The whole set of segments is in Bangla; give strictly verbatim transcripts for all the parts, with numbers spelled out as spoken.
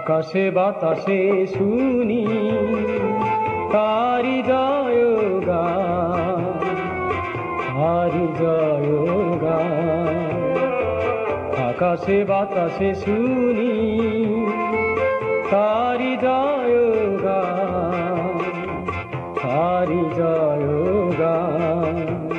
আকাশে বাতাসে শুনি তারি জয় গান, তারি জয় গান। আকাশে বাতাসে শুনি তারি জয় গান, তারি জয় গান।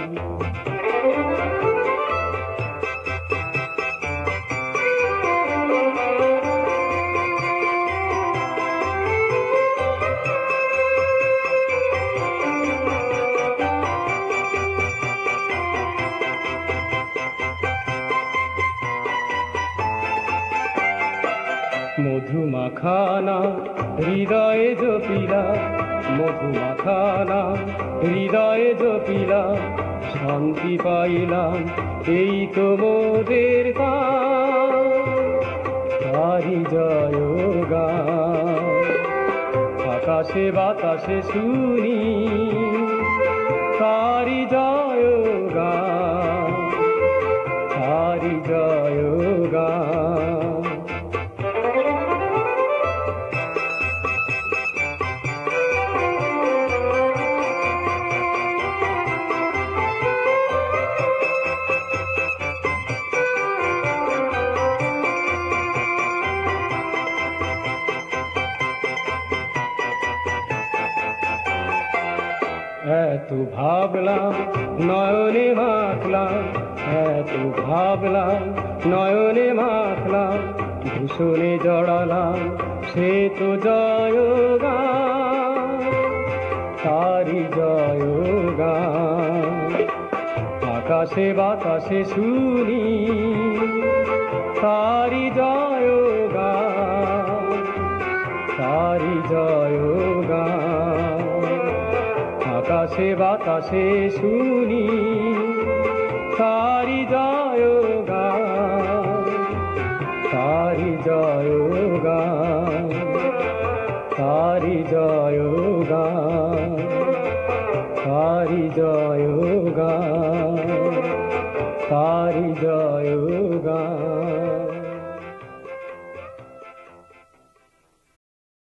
মধুমাখানা হৃদয়ে জপিলা, মধুমাখানা হৃদয়ে জপিলা, শান্তি পাইলাম এই তো মোদের গান, তারি জয় গান। আকাশে বাতাসে শুনি তারি জয় গান, তারি জয় গান। এত ভাবলাম নয়নে মাখলাম, এত ভাবলাম নয়নে মাখলাম, ভূষণে জড়ালাম সে তো জয় গান, তারি জয় গান। আকাশে বাতাসে শুনি তারি জয় গান, তারি জয় গান। আকাশে বাতাসে শুনি তারি জয় গান, তারি জয় গান, তারি জয় গান, তারি জয় গান, তারি জয়।